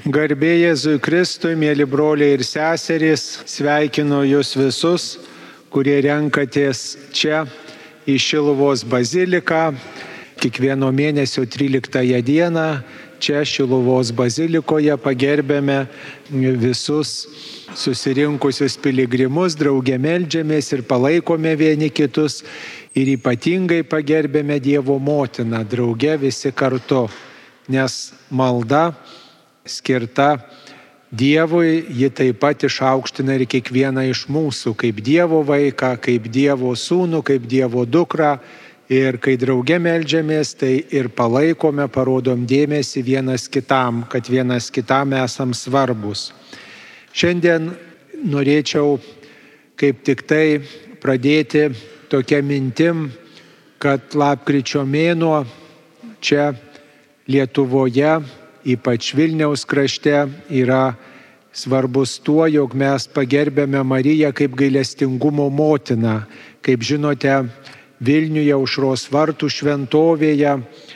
Garbė Jėzui Kristui, mėly broliai ir seserys, sveikinu jūs visus, kurie renkatės čia į Šiluvos baziliką. Kiekvieno mėnesio 13 dieną čia Šiluvos bazilikoje pagerbėme visus susirinkusius piligrimus, drauge meldžiamės ir palaikome vieni kitus ir ypatingai pagerbėme Dievo motiną, drauge visi kartu, nes malda skirta Dievui, ji taip pat išaukština ir kiekvieną iš mūsų, kaip Dievo vaiką, kaip Dievo sūnų, kaip Dievo dukrą. Ir kai drauge meldžiamės, tai ir palaikome, parodom dėmesį vienas kitam, kad vienas kitam esam svarbus. Šiandien norėčiau kaip tik tai pradėti tokia mintim, kad lapkričio mėnuo čia Lietuvoje, ypač Vilniaus krašte, yra svarbus tuo, jog mes pagerbėme Mariją kaip gailestingumo motiną. Kaip žinote, Vilniuje Aušros vartų šventovėje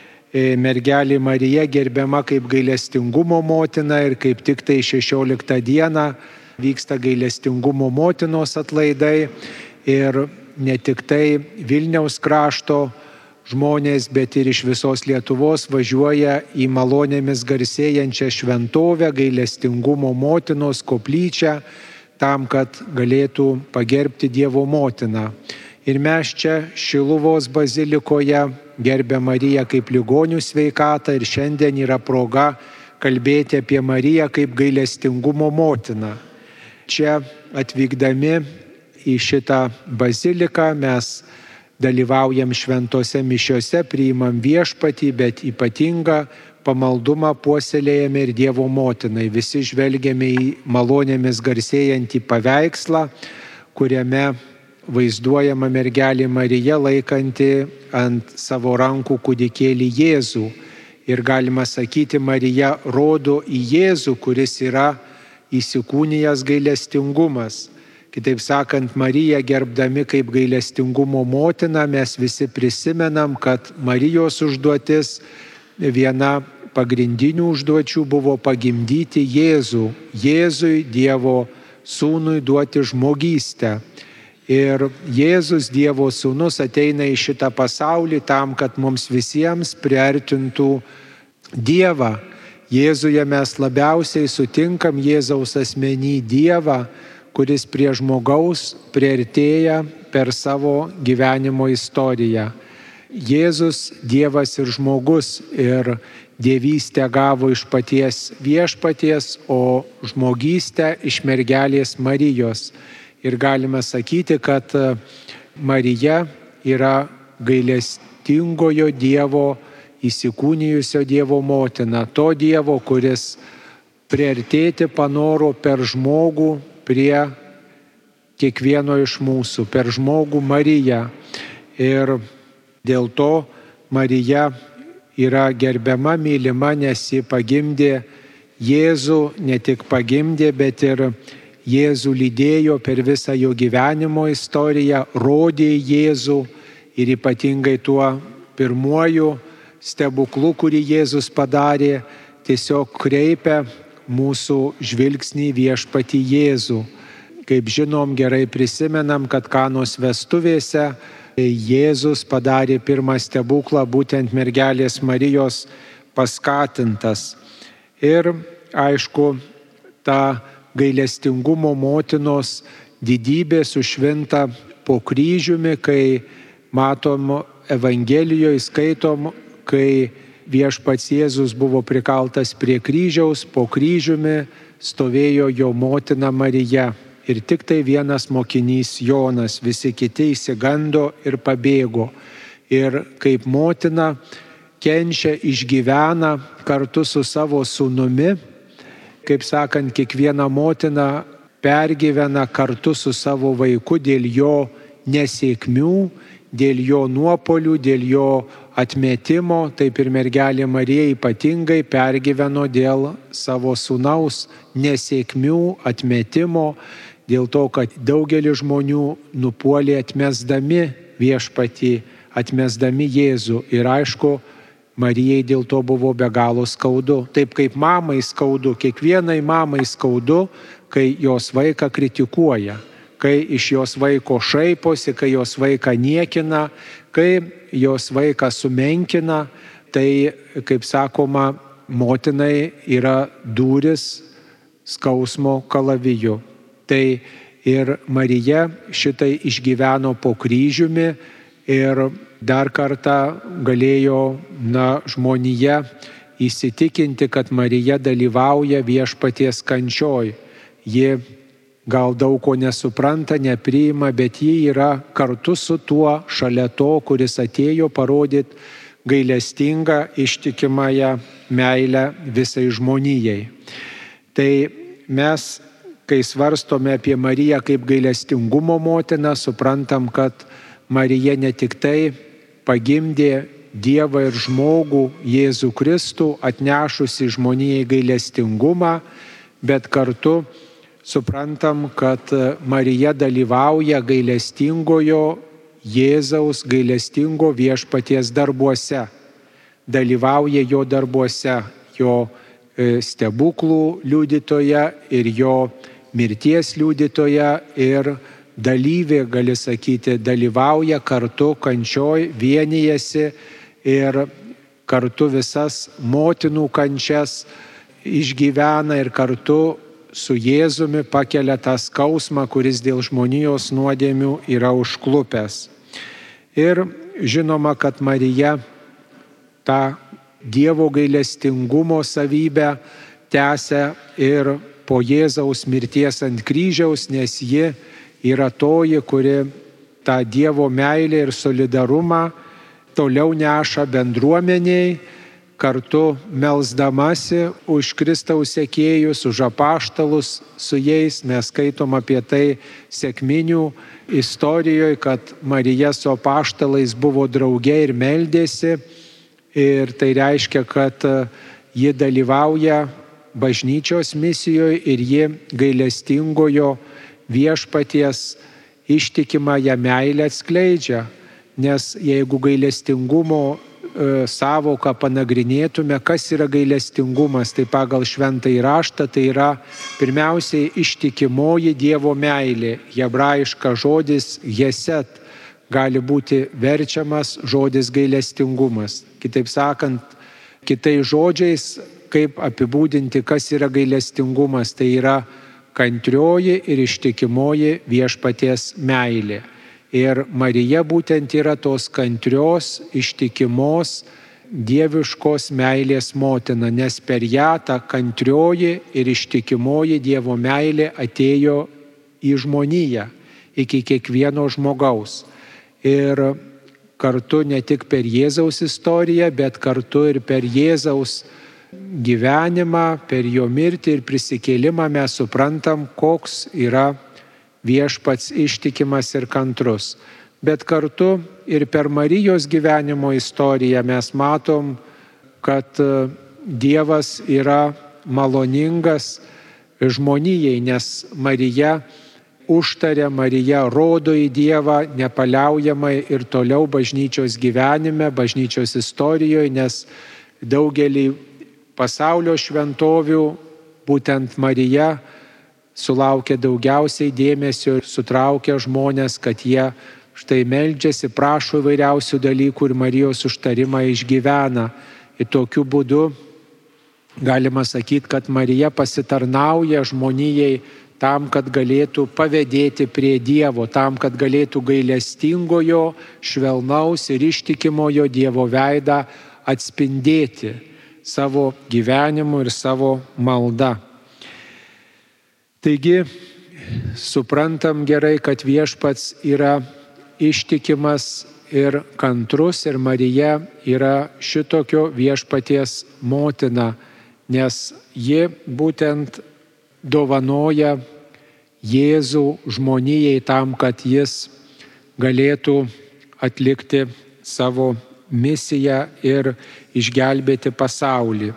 mergelė Marija gerbiama kaip gailestingumo motina ir kaip tik tai 16 dieną vyksta gailestingumo motinos atlaidai. Ir ne tik tai Vilniaus krašto žmonės, bet ir iš visos Lietuvos važiuoja į malonėmis garsėjančią šventovę, gailestingumo motinos koplyčią, tam, kad galėtų pagerbti Dievo motiną. Ir mes čia Šiluvos bazilikoje gerbė Mariją kaip ligonių sveikatą ir šiandien yra proga kalbėti apie Mariją kaip gailestingumo motiną. Čia atvykdami į šitą baziliką mes dalyvaujam šventose mišiose, priimam Viešpatį, bet ypatingą pamaldumą puoselėjame ir Dievo motinai. Visi žvelgiame į malonėmis garsėjantį paveikslą, kuriame vaizduojama mergelė Marija laikanti ant savo rankų kūdikėlį Jėzų. Ir galima sakyti, Marija rodo į Jėzų, kuris yra įsikūnijęs gailestingumas. Kitaip sakant, Mariją gerbdami kaip gailestingumo motiną, mes visi prisimenam, kad Marijos užduotis, viena pagrindinių užduočių buvo pagimdyti Jėzų, Jėzui Dievo sūnui duoti žmogystę. Ir Jėzus, Dievo sūnus, ateina į šitą pasaulį tam, kad mums visiems priartintų Dievą. Jėzuje mes labiausiai sutinkam Jėzaus asmenį Dievą, kuris prie žmogaus priartėja per savo gyvenimo istoriją. Jėzus Dievas ir žmogus, ir dievystę gavo iš paties Viešpaties, o žmogystę iš mergelės Marijos. Ir galime sakyti, kad Marija yra gailestingojo Dievo, įsikūnijusio Dievo motina, to Dievo, kuris priartėti panoro per žmogų prie kiekvieno iš mūsų, per žmogų Mariją. Ir dėl to Marija yra gerbiama, mylima, nes ji pagimdė Jėzų, ne tik pagimdė, bet ir Jėzų lydėjo per visą jo gyvenimo istoriją, rodė Jėzų ir ypatingai tuo pirmuoju stebuklu, kurį Jėzus padarė, tiesiog kreipia mūsų žvilgsnį Viešpatį Jėzų. Kaip žinom, gerai prisimenam, kad Kanos vestuvėse Jėzus padarė pirmą stebuklą būtent mergelės Marijos paskatintas. Ir aišku, ta gailestingumo motinos didybė sušvinta po kryžiumi, kai matom Evangelijoje, skaitom, kai Viešpats Jėzus buvo prikaltas prie kryžiaus, po kryžiumi stovėjo jo motina Marija. Ir tik tai vienas mokinys Jonas, visi kiti išsigando ir pabėgo. Ir kaip motina kenčia, išgyvena kartu su savo sūnumi, kaip sakant, kiekviena motina pergyvena kartu su savo vaiku dėl jo nesėkmių, dėl jo nuopolių, dėl jo atmetimo. Taip ir mergelė Marija ypatingai pergyveno dėl savo sūnaus nesėkmių, atmetimo, dėl to, kad daugelis žmonių nupuolė atmesdami Viešpatį, atmesdami Jėzų. Ir aišku, Marijai dėl to buvo be galo skaudu. Taip kaip mamai skaudu, kiekvienai mamai skaudu, kai jos vaiką kritikuoja, kai iš jos vaiko šaiposi, kai jos vaiką niekina, kai jos vaiką sumenkina, tai, kaip sakoma, motinai yra dūris skausmo kalaviju. Tai ir Marija šitai išgyveno po kryžiumi ir dar kartą galėjo žmonija įsitikinti, kad Marija dalyvauja viešpaties kančioj. Ji gal daug ko nesupranta, nepriima, bet ji yra kartu su tuo, šalia to, kuris atėjo parodyti gailestingą, ištikimąją meilę visai žmonijai. Tai mes, kai svarstome apie Mariją kaip gailestingumo motiną, suprantam, kad Marija ne tik tai pagimdė Dievą ir žmogų Jėzų Kristų, atnešusi žmonijai gailestingumą, bet kartu suprantam, kad Marija dalyvauja gailestingojo Jėzaus, gailestingo viešpaties darbuose. Dalyvauja jo darbuose, jo stebuklų liudytoja ir jo mirties liudytoja ir dalyvė, gali sakyti, dalyvauja kartu kančioj, vienijasi ir kartu visas motinų kančias išgyvena ir kartu su Jėzumi pakelia tą skausmą, kuris dėl žmonijos nuodėmių yra užklupęs. Ir žinoma, kad Marija tą Dievo gailestingumo savybę tęsia ir po Jėzaus mirties ant kryžiaus, nes ji yra toji, kuri tą Dievo meilę ir solidarumą toliau neša bendruomeniai, kartu melsdamasi už Kristaus sekėjus, už apaštalus su jais. Mes skaitom apie tai sekminių istorijoje, kad Marija su apaštalais buvo drauge ir meldėsi. Ir tai reiškia, kad ji dalyvauja bažnyčios misijoje ir ji gailestingojo viešpaties ištikimąją meilę atskleidžia. Nes jeigu gailestingumo savoką panagrinėtume, kas yra gailestingumas, tai pagal šventąjį raštą tai yra pirmiausiai ištikimoji Dievo meilė. Hebrajiškas žodis hesed gali būti verčiamas žodis gailestingumas. Kitaip sakant, kitais žodžiais, kaip apibūdinti, kas yra gailestingumas, tai yra kantrioji ir ištikimoji viešpaties meilė. Ir Marija būtent yra tos kantrios, ištikimos, dieviškos meilės motina, nes per ją ta kantrioji ir ištikimoji Dievo meilė atėjo į žmoniją, iki kiekvieno žmogaus. Ir kartu ne tik per Jėzaus istoriją, bet kartu ir per Jėzaus gyvenimą, per jo mirtį ir prisikėlimą mes suprantam, koks yra viešpats ištikimas ir kantrus. Bet kartu ir per Marijos gyvenimo istoriją mes matom, kad Dievas yra maloningas žmonijai, nes Marija užtaria, Marija rodo į Dievą nepaliaujamai ir toliau bažnyčios gyvenime, bažnyčios istorijoje, nes daugelį pasaulio šventovių būtent Marija sulaukia daugiausiai dėmesio ir sutraukia žmonės, kad jie štai meldžiasi, prašo įvairiausių dalykų ir Marijos užtarimą išgyvena. Ir tokiu būdu galima sakyti, kad Marija pasitarnauja žmonijai tam, kad galėtų pavėdėti prie Dievo, tam, kad galėtų gailestingojo, švelnaus ir ištikimojo Dievo veidą atspindėti savo gyvenimu ir savo malda. Taigi, suprantam gerai, kad viešpats yra ištikimas ir kantrus ir Marija yra šitokio viešpaties motina, nes ji būtent dovanoja Jėzų žmonijai tam, kad jis galėtų atlikti savo misiją ir išgelbėti pasaulį.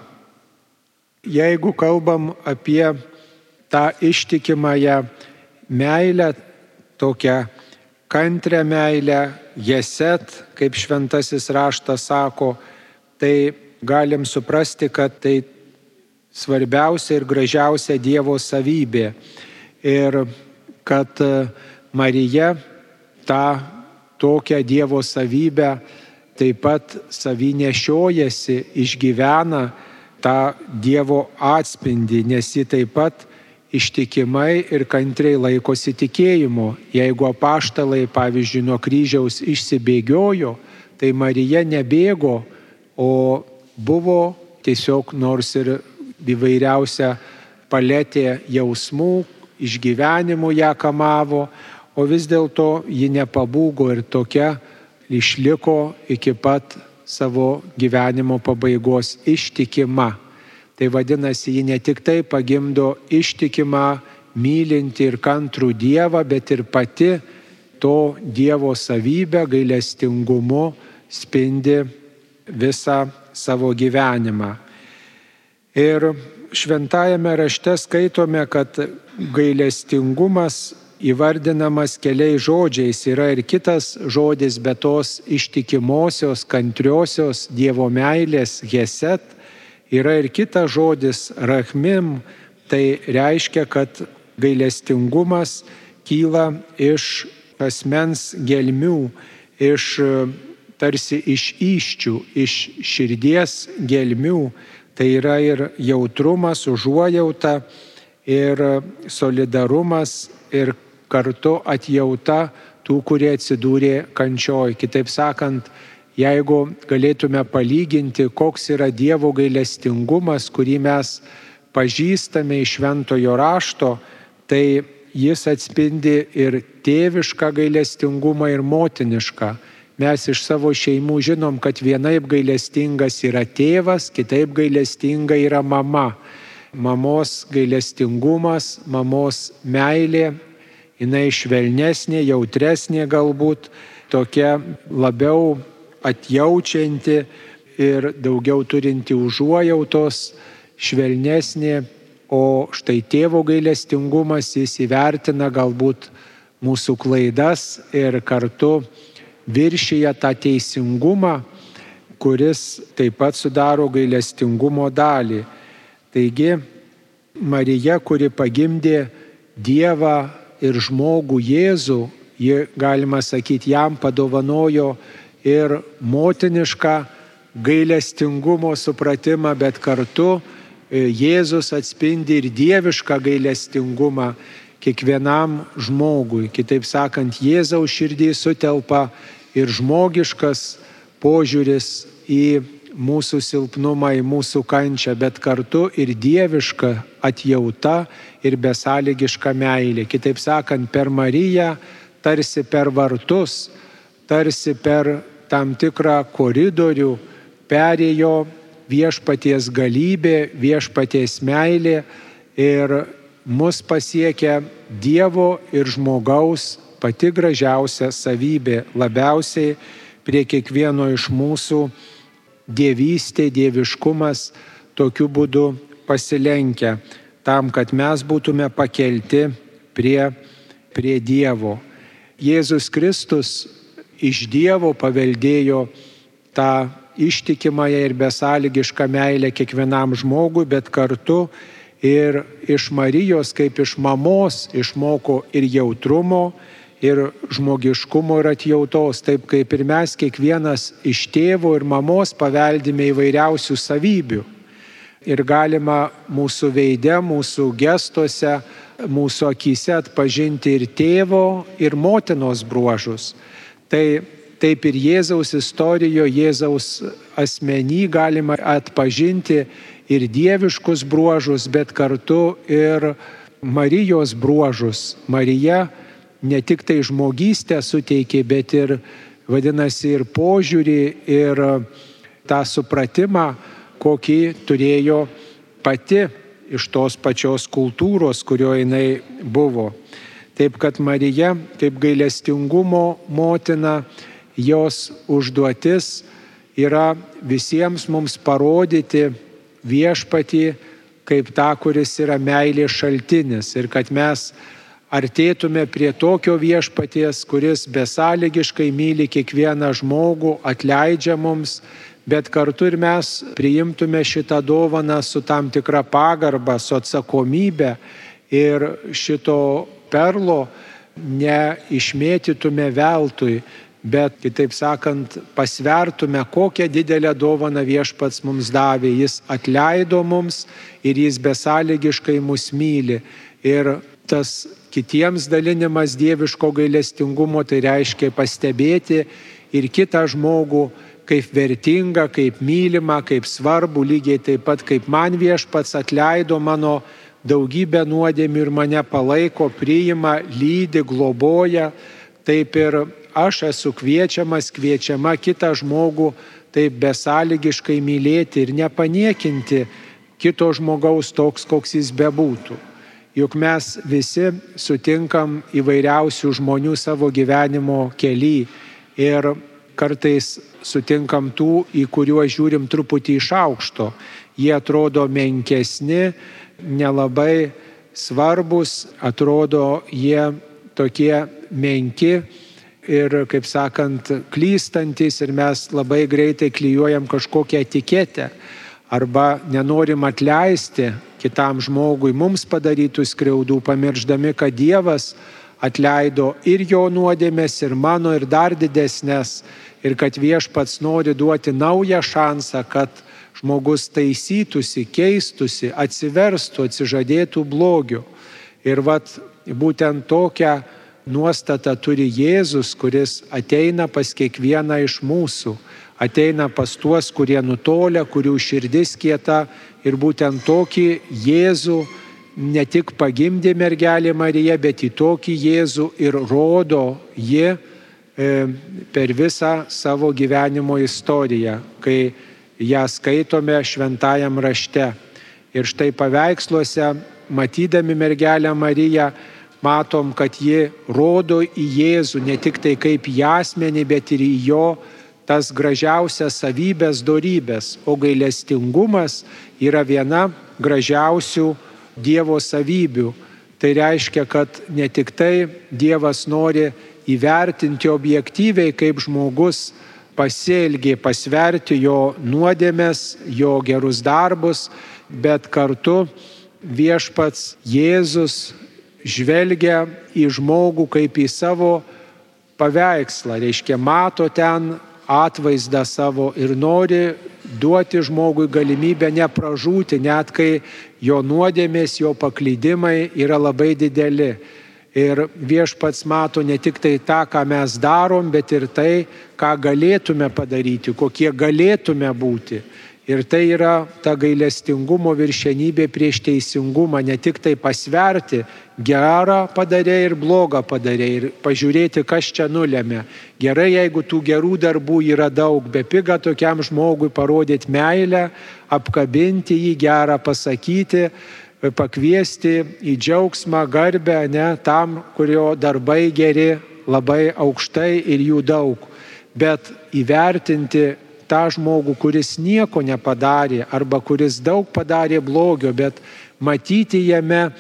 Jeigu kalbam apie tą ištikimąją meilę, tokią kantrią meilę, hesed, kaip šventasis raštas sako, tai galim suprasti, kad tai svarbiausia ir gražiausia Dievo savybė. Ir kad Marija tą tokią Dievo savybę taip pat savy nešiojasi, išgyvena tą Dievo atspindį, nes ji taip pat ištikimai ir kantriai laikosi tikėjimo. Jeigu apaštalai, pavyzdžiui, nuo kryžiaus išsibėgiojo, tai Marija nebėgo, o buvo tiesiog nors ir įvairiausia paletė jausmų, išgyvenimų ją kamavo, o vis dėlto ji nepabūgo ir tokia išliko iki pat savo gyvenimo pabaigos ištikima. Tai vadinasi, ji ne tik tai pagimdo ištikimą, mylinti ir kantrų Dievą, bet ir pati to Dievo savybę, gailestingumu spindi visą savo gyvenimą. Ir šventajame rašte skaitome, kad gailestingumas įvardinamas keliais žodžiais. Yra ir kitas žodis, bet tos ištikimosios, kantriosios Dievo meilės Hesed. Yra ir kitas žodis rachmim, tai reiškia, kad gailestingumas kyla iš asmens gelmių, tarsi iš įsčių, iš širdies gelmių. Tai yra ir jautrumas, užuojauta, ir solidarumas, ir kartu atjauta tų, kurie atsidūrė kančioj. Kitaip sakant, jeigu galėtume palyginti, koks yra Dievo gailestingumas, kurį mes pažįstame iš šventojo rašto, tai jis atspindi ir tėvišką gailestingumą, ir motinišką. Mes iš savo šeimų žinom, kad vienaip gailestingas yra tėvas, kitaip gailestinga yra mama. Mamos gailestingumas, mamos meilė, jinai švelnesnė, jautresnė galbūt, tokia labiau atjaučianti ir daugiau turinti užuojautos, švelnesnė, o štai tėvo gailestingumas, jis įvertina galbūt mūsų klaidas ir kartu viršyje tą teisingumą, kuris taip pat sudaro gailestingumo dalį. Taigi, Marija, kuri pagimdė Dievą ir žmogų Jėzų, ji, galima sakyti, jam padovanojo ir motinišką gailestingumo supratimą, bet kartu Jėzus atspindi ir dievišką gailestingumą kiekvienam žmogui. Kitaip sakant, Jėzaus širdį sutelpa ir žmogiškas požiūris į mūsų silpnumą, į mūsų kančią, bet kartu ir dieviška atjauta ir besąlygiška meilė. Kitaip sakant, per Mariją, tarsi per vartus, tarsi per tam tikrą koridorių perėjo viešpaties galybė, viešpaties meilė ir mus pasiekia Dievo ir žmogaus pati gražiausia savybė, labiausiai prie kiekvieno iš mūsų dievystė, dieviškumas tokiu būdu pasilenkia tam, kad mes būtume pakelti prie Dievo. Jėzus Kristus iš Dievo paveldėjo tą ištikimąją ir besąlygišką meilę kiekvienam žmogui, bet kartu ir iš Marijos kaip iš mamos išmoko ir jautrumo, ir žmogiškumo, ir atjautos, taip kaip ir mes kiekvienas iš tėvo ir mamos paveldime įvairiausių savybių. Ir galima mūsų veide, mūsų gestuose, mūsų akyse atpažinti ir tėvo, ir motinos bruožus. Tai taip ir Jėzaus istorijoje, Jėzaus asmenį galima atpažinti ir dieviškus bruožus, bet kartu ir Marijos bruožus. Marija ne tik tai žmogystę suteikė, bet ir, vadinasi, ir požiūrį, ir tą supratimą, kokį turėjo pati iš tos pačios kultūros, kurioje jinai buvo. Taip kad Marija, kaip gailestingumo motina, jos užduotis yra visiems mums parodyti viešpatį kaip tą, kuris yra meilės šaltinis, ir kad mes artėtume prie tokio viešpaties, kuris besąlygiškai myli kiekvieną žmogų, atleidžia mums, bet kartu ir mes priimtume šitą dovaną su tam tikra pagarba, su atsakomybė ir šito perlo neišmėtytume veltui, bet, kitaip sakant, pasvertume, kokią didelę dovaną Viešpats mums davė. Jis atleido mums ir jis besąlygiškai mus myli. Ir tas kitiems dalinimas dieviško gailestingumo, tai reiškia pastebėti ir kitą žmogų kaip vertingą, kaip mylimą, kaip svarbų, lygiai taip pat kaip man Viešpats atleido mano daugybę nuodėmių ir mane palaiko, priima, lydi, globoja, taip ir aš esu kviečiama kitą žmogų taip besąlygiškai mylėti ir nepaniekinti kito žmogaus toks, koks jis bebūtų. Juk mes visi sutinkam įvairiausių žmonių savo gyvenimo kely ir kartais sutinkam tų, į kuriuos žiūrim truputį iš aukšto. Jie atrodo menkesni, nelabai svarbus, atrodo jie tokie menki ir, kaip sakant, klystantis ir mes labai greitai klijuojam kažkokią etiketę arba nenorim atleisti kitam žmogui mums padarytų skriaudų, pamiršdami, kad Dievas atleido ir jo nuodėmes, ir mano, ir dar didesnės, ir kad Viešpats nori duoti naują šansą, kad žmogus taisytųsi, keistusi, atsiverstų, atsižadėtų blogio. Ir būtent tokią nuostatą turi Jėzus, kuris ateina pas kiekvieną iš mūsų, ateina pas tuos, kurie nutolia, kurių širdis kieta, ir būtent tokį Jėzų ne tik pagimdė mergelė Marija, bet į tokį Jėzų ir rodo ji per visą savo gyvenimo istoriją, kai ją skaitome šventajam rašte. Ir štai paveiksluose, matydami mergelę Mariją, matom, kad ji rodo į Jėzų ne tik tai kaip į asmenį, bet ir į jo tas gražiausias savybės, dorybės. O gailestingumas yra viena gražiausių Dievo savybių. Tai reiškia, kad ne tik tai Dievas nori įvertinti objektyviai, kaip žmogus pasielgė, pasverti jo nuodėmes, jo gerus darbus, bet kartu Viešpats Jėzus žvelgia į žmogų kaip į savo paveikslą, reiškia mato ten atvaizdą savo ir nori duoti žmogui galimybę nepražūti, net kai jo nuodėmės, jo paklydimai yra labai dideli. Ir Viešpats mato ne tik tai tą, ką mes darom, bet ir tai, ką galėtume padaryti, kokie galėtume būti. Ir tai yra ta gailestingumo viršenybė prieš teisingumą, ne tik tai pasverti, gerą padarė ir blogą padarė ir pažiūrėti, kas čia nulėmė. Gerai, jeigu tų gerų darbų yra daug, bepiga tokiam žmogui parodyti meilę, apkabinti jį, gerą pasakyti, pakviesti į džiaugsmą, garbę, tam, kurio darbai geri, labai aukštai ir jų daug. Bet įvertinti tą žmogų, kuris nieko nepadarė arba kuris daug padarė blogio, bet matyti jame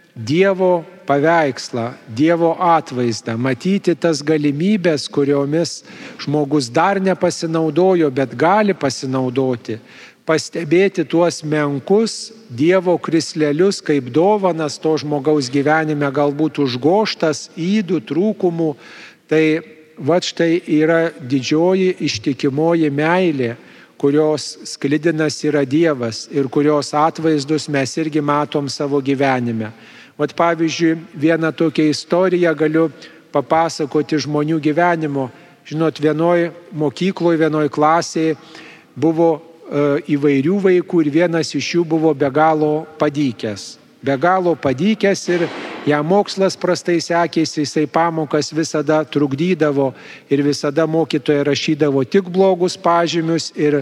Dievo paveikslą, Dievo atvaizdą, matyti tas galimybės, kuriomis žmogus dar nepasinaudojo, bet gali pasinaudoti, pastebėti tuos menkus Dievo krislelius kaip dovanas to žmogaus gyvenime, galbūt užgoštas ydų, trūkumų. Tai štai yra didžioji ištikimoji meilė, kurios sklidinas yra Dievas ir kurios atvaizdus mes irgi matom savo gyvenime. Pavyzdžiui, vieną tokią istoriją galiu papasakoti žmonių gyvenimo. Žinot, vienoj mokykloje, vienoj klasėje buvo įvairių vaikų ir vienas iš jų buvo be galo padykęs. Be galo padykęs ir jam mokslas prastai sekėsi, jisai pamokas visada trukdydavo ir visada mokytoja rašydavo tik blogus pažymius ir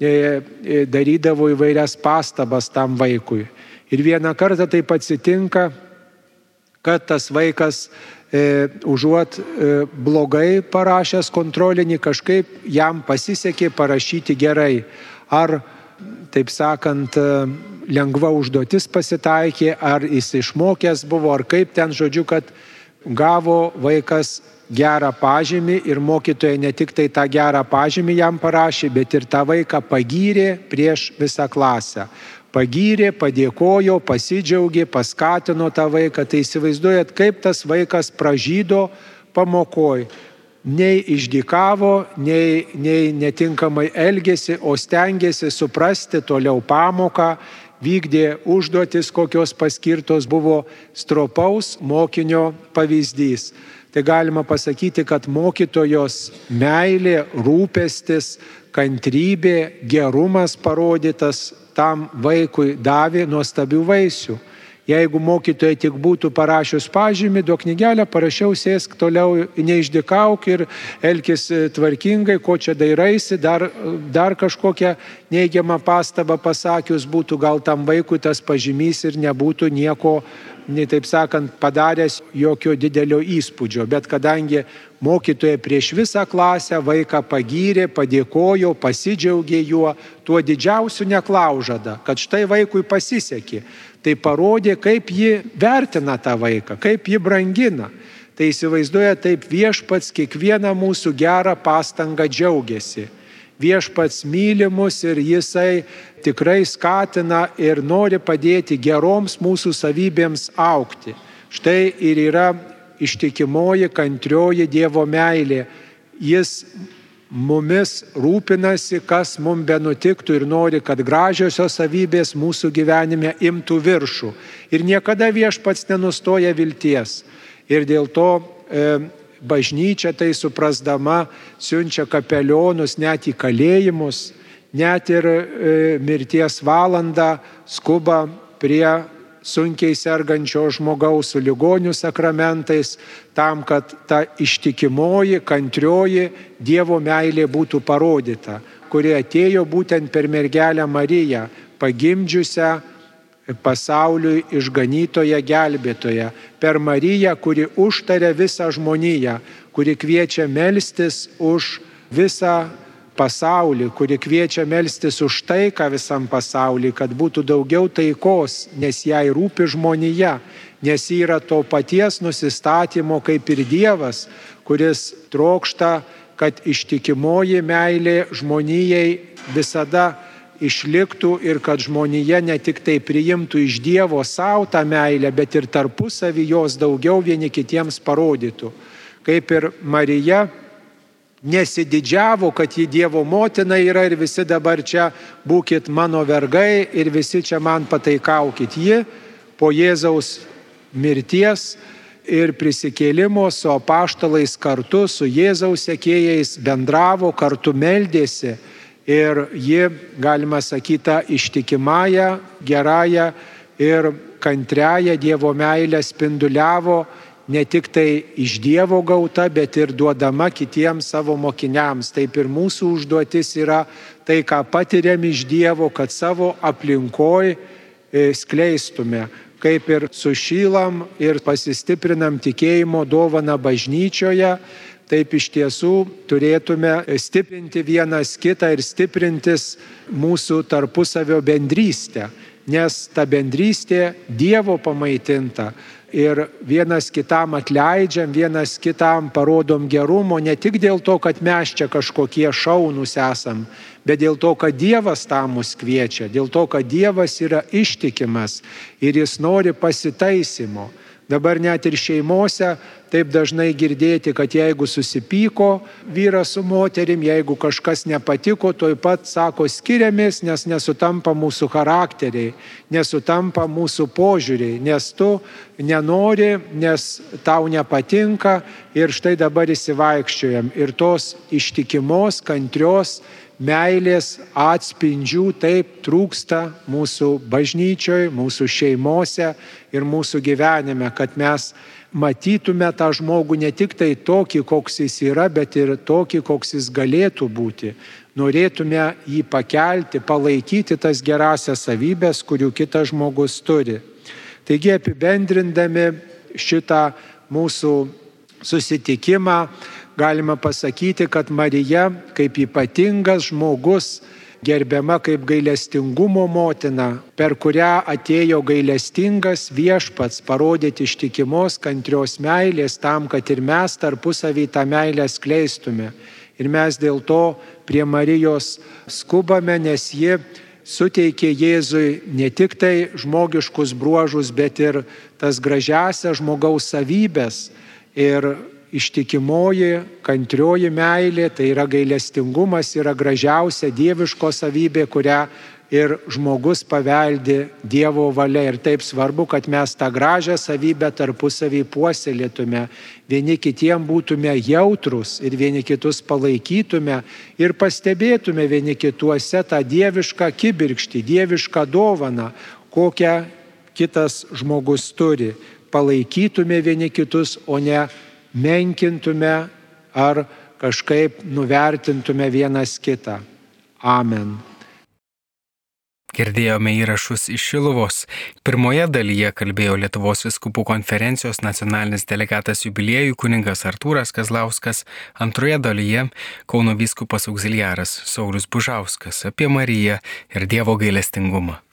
darydavo įvairias pastabas tam vaikui. Ir vieną kartą taip atsitinka, kad tas vaikas užuot blogai parašęs kontrolinį, kažkaip jam pasisekė parašyti gerai. Ar, taip sakant, lengva užduotis pasitaikė, ar jis išmokęs buvo, ar kaip ten, žodžiu, kad gavo vaikas gerą pažymį ir mokytoja ne tik tai tą gerą pažymį jam parašė, bet ir tą vaiką pagyrė prieš visą klasę. Pagyrė, padėkojo, pasidžiaugė, paskatino tą vaiką. Tai įsivaizduojat, kaip tas vaikas pražydo pamokoj. Nei išdykavo, nei netinkamai elgėsi, o stengėsi suprasti toliau pamoką, vykdė užduotis, kokios paskirtos, buvo stropaus mokinio pavyzdys. Tai galima pasakyti, kad mokytojos meilė, rūpestis, kantrybė, gerumas parodytas tam vaikui davė nuostabių vaisių. Jeigu mokytoja tik būtų parašius pažymį, duok knygelę, parašiau, sėsk toliau, neišdykauk ir elkis tvarkingai, ko čia dairaisi, dar kažkokią neigiamą pastabą pasakius būtų, gal tam vaikui tas pažymys ir nebūtų nieko, taip sakant, padaręs jokio didelio įspūdžio. Bet kadangi mokytoja prieš visą klasę vaiką pagyrė, padėkojo, pasidžiaugė juo, tuo didžiausiu neklaužada, kad štai vaikui pasisekė. Tai parodė, kaip ji vertina tą vaiką, kaip ji brangina. Tai įsivaizduoja, taip viešpats kiekvieną mūsų gerą pastangą džiaugiasi. Viešpats myli mus ir jisai tikrai skatina ir nori padėti geroms mūsų savybėms augti. Štai ir yra ištikimoji, kantrioji Dievo meilė. Jis mumis rūpinasi, kas mums benutiktų ir nori, kad gražiosios savybės mūsų gyvenime imtų viršų. Ir niekada viešpats nenustoja vilties. Ir dėl to bažnyčia tai suprasdama siunčia kapelionus net į kalėjimus, net ir mirties valandą skuba prie sunkiai sergančio žmogaus su ligonių sakramentais, tam, kad ta ištikimoji, kantrioji Dievo meilė būtų parodyta, kuri atėjo būtent per mergelę Mariją, pagimdžiusią pasauliui išganytoją gelbėtoją, per Mariją, kuri užtaria visą žmoniją, kuri kviečia melstis už visą pasaulį, kuri kviečia melstis už taiką visam pasauliui, kad būtų daugiau taikos, nes jai rūpi žmonija, nes yra to paties nusistatymo kaip ir Dievas, kuris trokšta, kad ištikimoji meilė žmonijai visada išliktų ir kad žmonija ne tik tai priimtų iš Dievo savo tą meilę, bet ir tarpusavį jos daugiau vieni kitiems parodytų. Kaip ir Marija nesididžiavo, kad ji Dievo motina yra ir visi dabar čia būkit mano vergai ir visi čia man pataikaukit. Ji po Jėzaus mirties ir prisikėlimo su apaštalais kartu, su Jėzaus sekėjais bendravo, kartu meldėsi ir ji, galima sakyti, ištikimąją, gerąją ir kantriąją Dievo meilę spinduliavo, ne tik tai iš Dievo gauta, bet ir duodama kitiems savo mokiniams. Taip ir mūsų užduotis yra tai, ką patiriam iš Dievo, kad savo aplinkoj skleistume. Kaip ir sušylam ir pasistiprinam tikėjimo dovaną bažnyčioje, taip iš tiesų turėtume stiprinti vienas kitą ir stiprintis mūsų tarpusavio bendrystę, nes ta bendrystė Dievo pamaitinta. Ir vienas kitam atleidžiam, vienas kitam parodom gerumo, ne tik dėl to, kad mes čia kažkokie šaunūs esam, bet dėl to, kad Dievas tam mus kviečia, dėl to, kad Dievas yra ištikimas ir jis nori pasitaisymo. Dabar net ir šeimose taip dažnai girdėti, kad jeigu susipyko vyras su moterim, jeigu kažkas nepatiko, tuoj pat sako skiriamės, nes nesutampa mūsų charakteriai, nesutampa mūsų požiūriai, nes tu nenori, nes tau nepatinka ir štai dabar įsivaikščiojam. Ir tos ištikimos, kantrios meilės atspindžių taip trūksta mūsų bažnyčioje, mūsų šeimose ir mūsų gyvenime, kad mes matytume tą žmogų ne tik tai tokį, koks jis yra, bet ir tokį, koks jis galėtų būti. Norėtume jį pakelti, palaikyti tas gerasias savybės, kurių kitas žmogus turi. Taigi apibendrindami šitą mūsų susitikimą, galima pasakyti, kad Marija kaip ypatingas žmogus gerbiama kaip gailestingumo motina, per kurią atėjo gailestingas viešpats parodyti ištikimos, kantrios meilės tam, kad ir mes tarpusavį tą meilę skleistume. Ir mes dėl to prie Marijos skubame, nes ji suteikė Jėzui ne tik tai žmogiškus bruožus, bet ir tas gražiausias žmogaus savybės. Ir ištikimoji, kantrioji meilė, tai yra gailestingumas, yra gražiausia dieviško savybė, kurią ir žmogus paveldi Dievo valia. Ir taip svarbu, kad mes tą gražią savybę tarpusavį puoselėtume, vieni kitiem būtume jautrus ir vieni kitus palaikytume ir pastebėtume vieni kituose tą dievišką kibirkštį, dievišką dovaną, kokią kitas žmogus turi. Palaikytume vieni kitus, o ne menkintume ar kažkaip nuvertintume vienas kitą. Amen. Girdėjome įrašus iš Šiluvos. Pirmoje dalyje kalbėjo Lietuvos vyskupų konferencijos nacionalinis delegatas jubiliejui kunigas Artūras Kazlauskas, antroje dalyje Kauno vyskupas augziliaras Saulius Bužauskas apie Mariją ir Dievo gailestingumą.